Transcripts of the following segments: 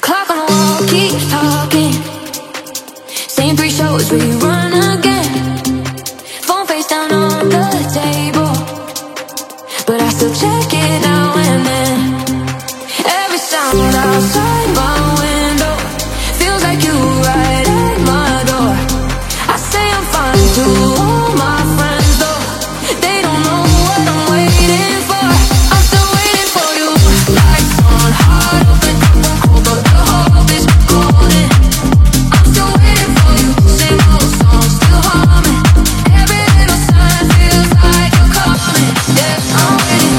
Clock on the wall keeps talking. Same three shows rerun again. Phone face down on the table, but I still check it now and then. Every sound outside my window feels like you right at my door. I say I'm fine to all my friends, though they don't know what I'm waiting for. I'm still waiting for you. Lights on, heart open, cold, but the hope is golden. I'm still waiting for you. Same old song, still humming. Every little sign feels like you're coming. Yeah, I'm waiting.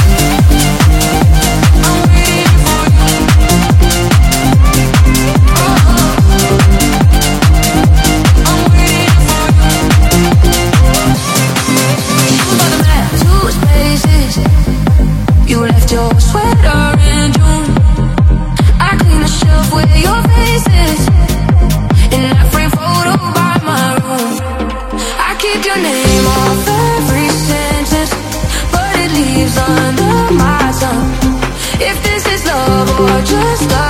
I'm waiting for you. I'm waiting for you. You got the map to spaces. You left your sweater in June. I clean the shelf with your faces in that frame photo by my room. I keep your name off every sentence, but it leaves under my tongue. If this is love or just love,